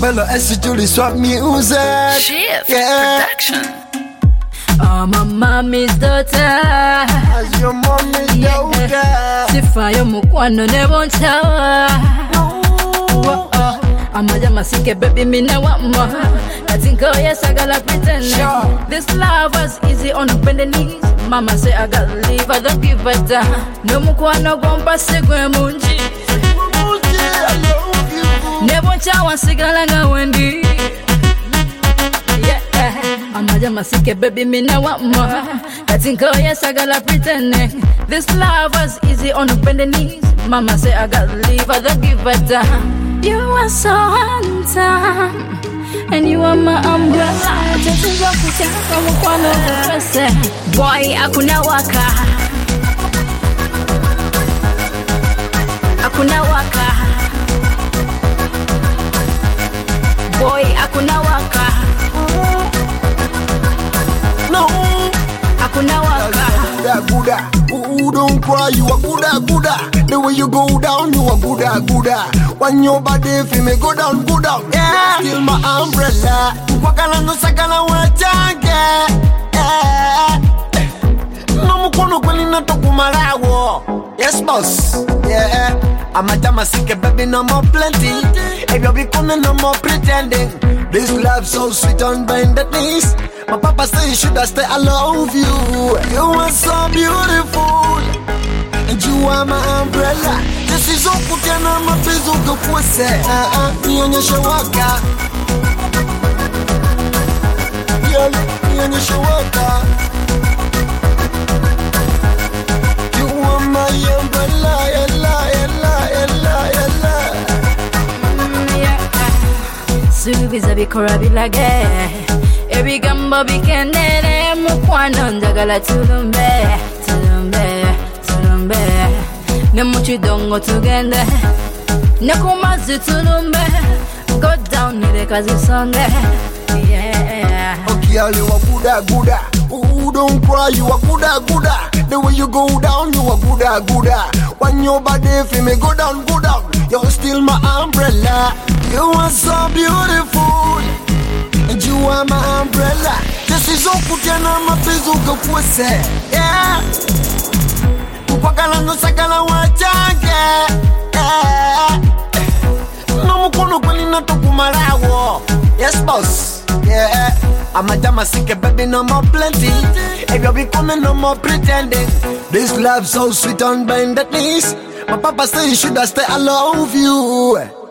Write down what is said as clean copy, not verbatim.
Bello S. Julie swap music. Shift production. My mommy's daughter. As your mommy's daughter. Sifayo mukwano nebonchawa. Amajama sike baby mina wama. I think oh yes I gotta pretend. This love was easy on bending knees. Mama say I gotta leave, I don't give a damn. No mukwano gompa segwe munji. Nebonchawa sigalanga wendi. Amajama sike baby mina wama. I think oh yes I gotta pretend. This love was easy on bending knees. Mama say I gotta leave, I don't give a damn. You are so handsome, and you are my umbrella. Just walk with you from a corner of the person. Boy, akuna waka, akuna waka. Boy, akuna waka. No, akuna waka. Gooda, ooh, don't cry, you are gooda. The way you go down, you are gooda. When your body feel me go down, yeah. Still my umbrella. Wakala no sakala wachange. No mukono kweli na tokumarawo. Yes boss, yeah. Amajama sike baby no more plenty. If you be coming no more pretending. This love so sweet on bended knees. My papa say you should stay, I love you. You are so beautiful, and you are my umbrella. This is all put in my face of the pussy. Nionyeshe waka. Nionyeshe waka. You are my umbrella, ella. Subiza bikora bilage. Ebigambo bikenere mukwano njagala tulumbe. Ne muchidongo tugende. Ne kumazi tulumbe. Go down nireka zisonge. Yeah. Okay, you are gooda. Ooh, don't cry, you are gooda. The way you go down, you are gooda. When your body feel me go down. You're still my umbrella. You are so beautiful, and you are my umbrella. This is all put in my face of the pussy. Yeah. Wakala no sakala wachange. No mukono kweli na tokumarawo. Yes boss, yeah. Amajama sike baby no more plenty. If you be coming no more pretending. This love so sweet on bended knees. My papa say you should stay, I love you.